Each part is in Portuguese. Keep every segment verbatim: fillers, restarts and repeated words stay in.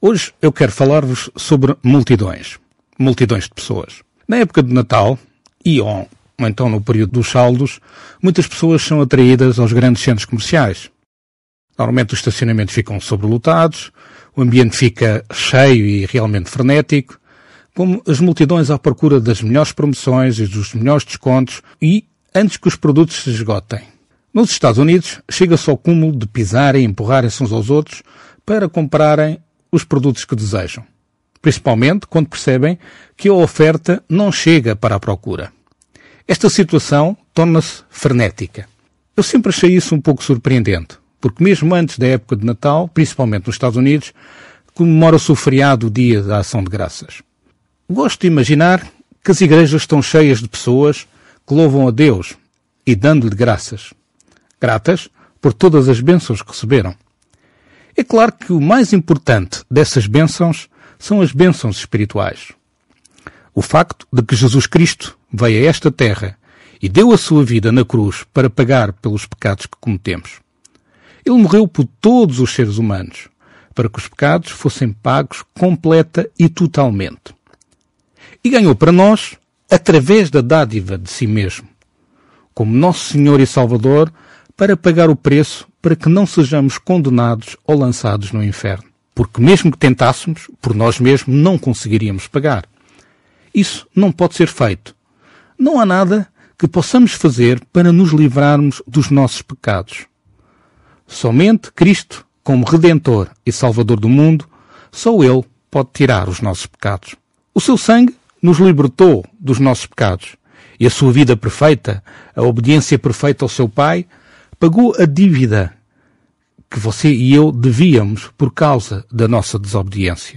Hoje eu quero falar-vos sobre multidões. Multidões de pessoas. Na época de Natal, e ou, ou então no período dos saldos, muitas pessoas são atraídas aos grandes centros comerciais. Normalmente os estacionamentos ficam sobrelotados, o ambiente fica cheio e realmente frenético, como as multidões à procura das melhores promoções e dos melhores descontos e antes que os produtos se esgotem. Nos Estados Unidos, chega-se ao cúmulo de pisarem e empurrarem-se uns aos outros para comprarem os produtos que desejam. Principalmente quando percebem que a oferta não chega para a procura. Esta situação torna-se frenética. Eu sempre achei isso um pouco surpreendente, porque mesmo antes da época de Natal, principalmente nos Estados Unidos, comemora-se o feriado, o Dia da Ação de Graças. Gosto de imaginar que as igrejas estão cheias de pessoas que louvam a Deus e dando-lhe graças. Gratas por todas as bênçãos que receberam. É claro que o mais importante dessas bênçãos são as bênçãos espirituais. O facto de que Jesus Cristo veio a esta terra e deu a sua vida na cruz para pagar pelos pecados que cometemos. Ele morreu por todos os seres humanos, para que os pecados fossem pagos completa e totalmente. E ganhou para nós, através da dádiva de si mesmo, como nosso Senhor e Salvador, para pagar o preço para que não sejamos condenados ou lançados no inferno. Porque mesmo que tentássemos, por nós mesmos não conseguiríamos pagar. Isso não pode ser feito. Não há nada que possamos fazer para nos livrarmos dos nossos pecados. Somente Cristo, como Redentor e Salvador do mundo, só Ele pode tirar os nossos pecados. O seu sangue nos libertou dos nossos pecados. E a sua vida perfeita, a obediência perfeita ao seu Pai, pagou a dívida que você e eu devíamos por causa da nossa desobediência.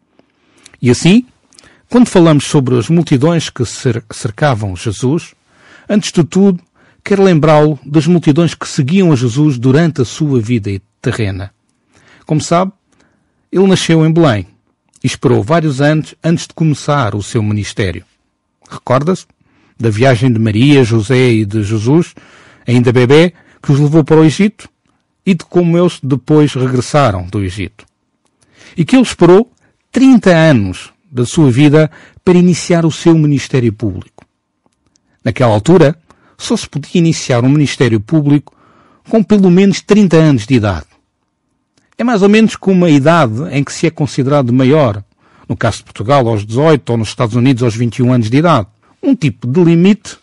E assim, quando falamos sobre as multidões que cercavam Jesus, antes de tudo, quero lembrá-lo das multidões que seguiam a Jesus durante a sua vida terrena. Como sabe, ele nasceu em Belém e esperou vários anos antes de começar o seu ministério. Recorda-se da viagem de Maria, José e de Jesus, ainda bebê, que os levou para o Egito, e de como eles depois regressaram do Egito. E que ele esperou trinta anos da sua vida para iniciar o seu ministério público. Naquela altura, só se podia iniciar um ministério público com pelo menos trinta anos de idade. É mais ou menos como a idade em que se é considerado maior, no caso de Portugal aos dezoito ou nos Estados Unidos aos vinte e um anos de idade. Um tipo de limite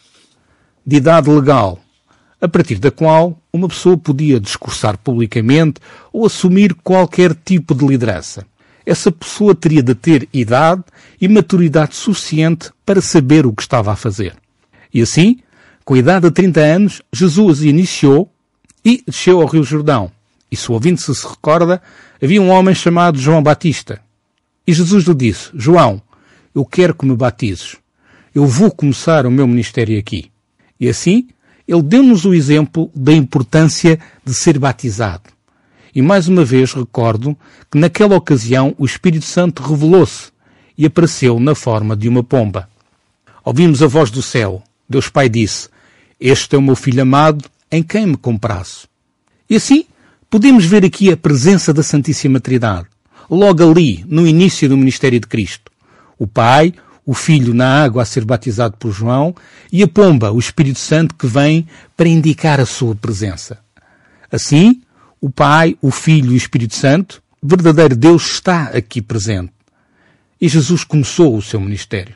de idade legal, a partir da qual uma pessoa podia discursar publicamente ou assumir qualquer tipo de liderança. Essa pessoa teria de ter idade e maturidade suficiente para saber o que estava a fazer. E assim, com a idade de trinta anos, Jesus iniciou e desceu ao Rio Jordão. E se o ouvinte se recorda, havia um homem chamado João Batista. E Jesus lhe disse: João, eu quero que me batizes. Eu vou começar o meu ministério aqui. E assim, ele deu-nos o exemplo da importância de ser batizado. E mais uma vez recordo que naquela ocasião o Espírito Santo revelou-se e apareceu na forma de uma pomba. Ouvimos a voz do céu. Deus Pai disse: Este é o meu Filho amado, em quem me comprazo. E assim, podemos ver aqui a presença da Santíssima Trindade, logo ali, no início do ministério de Cristo. O Pai, o Filho na água a ser batizado por João e a pomba, o Espírito Santo, que vem para indicar a sua presença. Assim, o Pai, o Filho e o Espírito Santo, verdadeiro Deus, está aqui presente. E Jesus começou o seu ministério.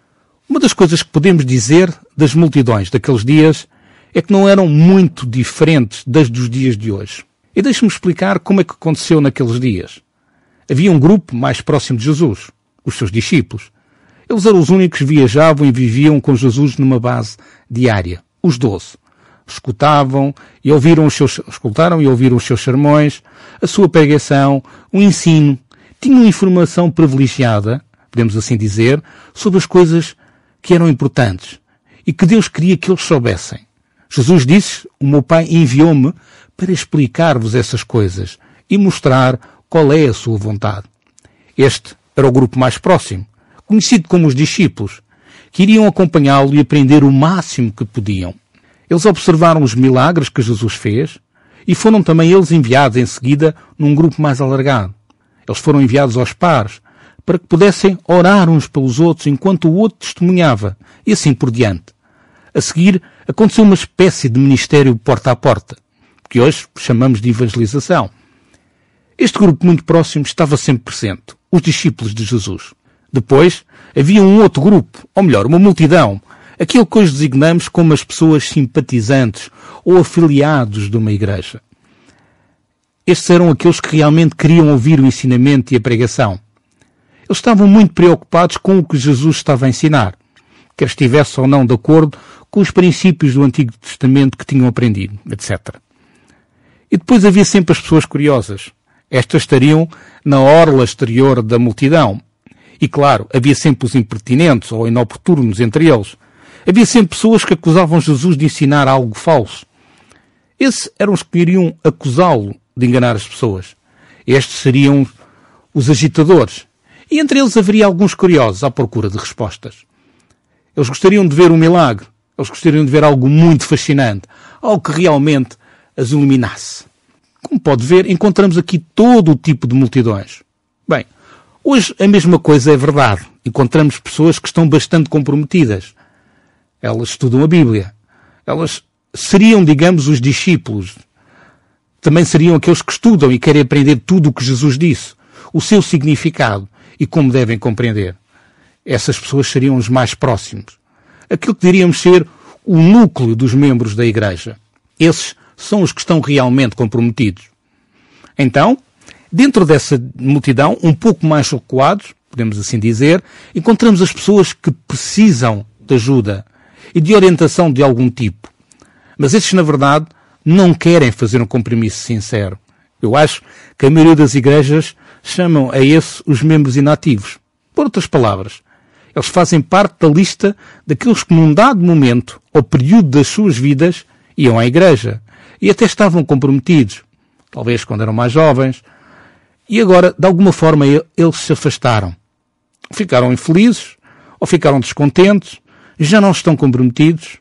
Uma das coisas que podemos dizer das multidões daqueles dias é que não eram muito diferentes das dos dias de hoje. E deixe-me explicar como é que aconteceu naqueles dias. Havia um grupo mais próximo de Jesus, os seus discípulos. Eles eram os únicos que viajavam e viviam com Jesus numa base diária, os doze. Escutavam e ouviram os seus, escutaram e ouviram os seus sermões, a sua pregação, o ensino. Tinham informação privilegiada, podemos assim dizer, sobre as coisas que eram importantes e que Deus queria que eles soubessem. Jesus disse: o meu Pai enviou-me para explicar-vos essas coisas e mostrar qual é a sua vontade. Este era o grupo mais próximo, conhecido como os discípulos, que iriam acompanhá-lo e aprender o máximo que podiam. Eles observaram os milagres que Jesus fez e foram também eles enviados em seguida num grupo mais alargado. Eles foram enviados aos pares para que pudessem orar uns pelos outros enquanto o outro testemunhava, e assim por diante. A seguir, aconteceu uma espécie de ministério porta a porta, que hoje chamamos de evangelização. Este grupo muito próximo estava sempre presente, os discípulos de Jesus. Depois, havia um outro grupo, ou melhor, uma multidão, aquilo que hoje designamos como as pessoas simpatizantes ou afiliados de uma igreja. Estes eram aqueles que realmente queriam ouvir o ensinamento e a pregação. Eles estavam muito preocupados com o que Jesus estava a ensinar, quer estivesse ou não de acordo com os princípios do Antigo Testamento que tinham aprendido, etcétera. E depois havia sempre as pessoas curiosas. Estas estariam na orla exterior da multidão. E claro, havia sempre os impertinentes ou inoportunos entre eles. Havia sempre pessoas que acusavam Jesus de ensinar algo falso. Esses eram os que iriam acusá-lo de enganar as pessoas. Estes seriam os agitadores. E entre eles haveria alguns curiosos à procura de respostas. Eles gostariam de ver um milagre. Eles gostariam de ver algo muito fascinante. Algo que realmente as iluminasse. Como pode ver, encontramos aqui todo o tipo de multidões. Bem, hoje a mesma coisa é verdade. Encontramos pessoas que estão bastante comprometidas. Elas estudam a Bíblia. Elas seriam, digamos, os discípulos. Também seriam aqueles que estudam e querem aprender tudo o que Jesus disse, o seu significado e como devem compreender. Essas pessoas seriam os mais próximos. Aquilo que diríamos ser o núcleo dos membros da Igreja. Esses são os que estão realmente comprometidos. Então, dentro dessa multidão, um pouco mais recuados, podemos assim dizer, encontramos as pessoas que precisam de ajuda e de orientação de algum tipo. Mas esses, na verdade, não querem fazer um compromisso sincero. Eu acho que a maioria das igrejas chamam a esse os membros inativos. Por outras palavras, eles fazem parte da lista daqueles que num dado momento ou período das suas vidas iam à igreja e até estavam comprometidos, talvez quando eram mais jovens, e agora, de alguma forma, eles se afastaram. Ficaram infelizes ou ficaram descontentes, já não estão comprometidos,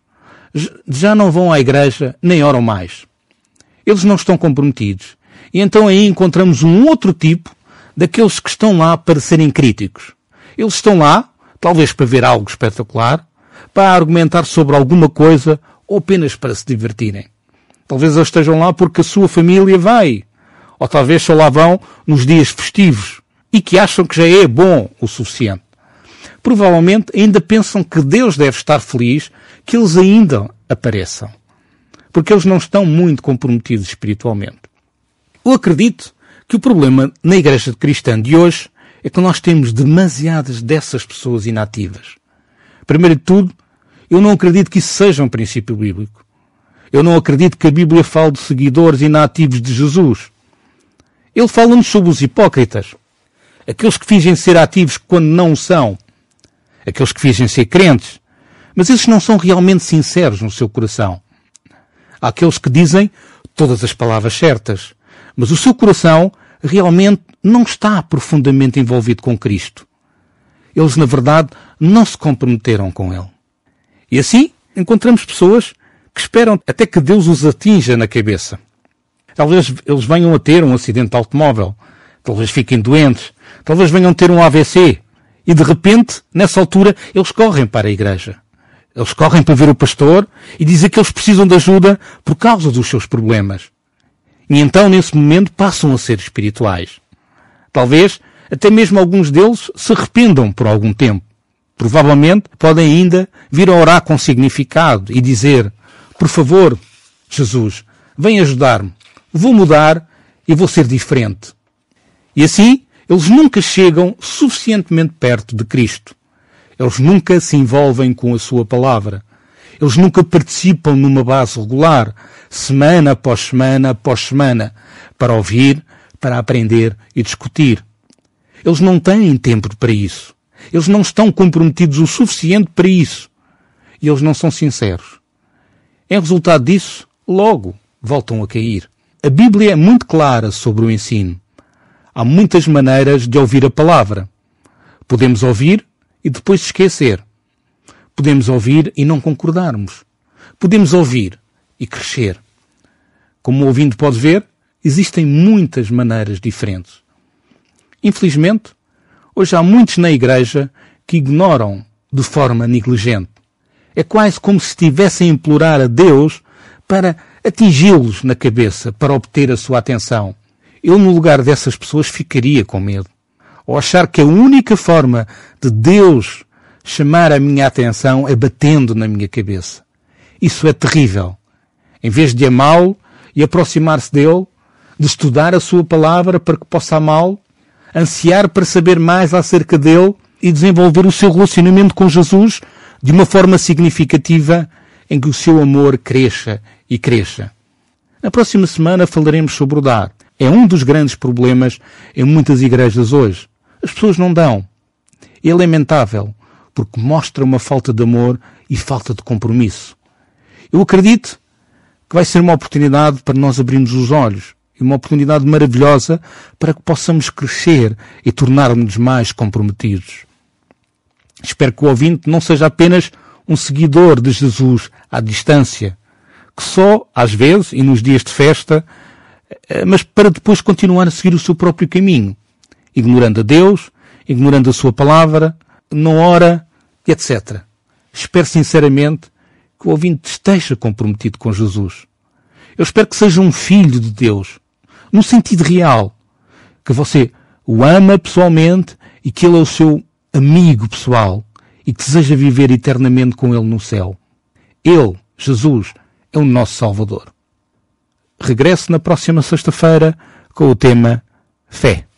já não vão à igreja nem oram mais. Eles não estão comprometidos. E então aí encontramos um outro tipo daqueles que estão lá para serem críticos. Eles estão lá, talvez para ver algo espetacular, para argumentar sobre alguma coisa ou apenas para se divertirem. Talvez eles estejam lá porque a sua família vai. Ou talvez só lá vão nos dias festivos e que acham que já é bom o suficiente. Provavelmente ainda pensam que Deus deve estar feliz que eles ainda apareçam. Porque eles não estão muito comprometidos espiritualmente. Eu acredito que o problema na Igreja Cristã de hoje é que nós temos demasiadas dessas pessoas inativas. Primeiro de tudo, eu não acredito que isso seja um princípio bíblico. Eu não acredito que a Bíblia fale de seguidores inativos de Jesus. Ele fala-nos sobre os hipócritas. Aqueles que fingem ser ativos quando não o são. Aqueles que fingem ser crentes. Mas esses não são realmente sinceros no seu coração. Há aqueles que dizem todas as palavras certas. Mas o seu coração realmente não está profundamente envolvido com Cristo. Eles, na verdade, não se comprometeram com Ele. E assim, encontramos pessoas que esperam até que Deus os atinja na cabeça. Talvez eles venham a ter um acidente de automóvel. Talvez fiquem doentes. Talvez venham a ter um A V C. E de repente, nessa altura, eles correm para a igreja. Eles correm para ver o pastor e dizem que eles precisam de ajuda por causa dos seus problemas. E então, nesse momento, passam a ser espirituais. Talvez, até mesmo alguns deles se arrependam por algum tempo. Provavelmente, podem ainda vir a orar com significado e dizer: por favor, Jesus, vem ajudar-me. Vou mudar e vou ser diferente. E assim, eles nunca chegam suficientemente perto de Cristo. Eles nunca se envolvem com a sua palavra. Eles nunca participam numa base regular, semana após semana após semana, para ouvir, para aprender e discutir. Eles não têm tempo para isso. Eles não estão comprometidos o suficiente para isso. E eles não são sinceros. Em resultado disso, logo voltam a cair. A Bíblia é muito clara sobre o ensino. Há muitas maneiras de ouvir a palavra. Podemos ouvir e depois esquecer. Podemos ouvir e não concordarmos. Podemos ouvir e crescer. Como o ouvinte pode ver, existem muitas maneiras diferentes. Infelizmente, hoje há muitos na igreja que ignoram de forma negligente. É quase como se estivessem a implorar a Deus para atingi-los na cabeça, para obter a sua atenção. Eu, no lugar dessas pessoas, ficaria com medo. Ou achar que a única forma de Deus chamar a minha atenção é batendo na minha cabeça. Isso é terrível. Em vez de amá-lo e aproximar-se dele, de estudar a sua palavra para que possa amá-lo, ansiar para saber mais acerca dele e desenvolver o seu relacionamento com Jesus de uma forma significativa em que o seu amor cresça e cresça. Na próxima semana falaremos sobre o dar. É um dos grandes problemas em muitas igrejas hoje. As pessoas não dão. É lamentável, porque mostra uma falta de amor e falta de compromisso. Eu acredito que vai ser uma oportunidade para nós abrirmos os olhos e uma oportunidade maravilhosa para que possamos crescer e tornarmos-nos mais comprometidos. Espero que o ouvinte não seja apenas um seguidor de Jesus à distância, que só, às vezes, e nos dias de festa, mas para depois continuar a seguir o seu próprio caminho, ignorando a Deus, ignorando a sua palavra, não ora, etcétera. Espero sinceramente que o ouvinte esteja comprometido com Jesus. Eu espero que seja um filho de Deus, no sentido real, que você o ama pessoalmente e que ele é o seu amigo pessoal e que deseja viver eternamente com ele no céu. Ele, Jesus, é o nosso Salvador. Regresso na próxima sexta-feira com o tema Fé.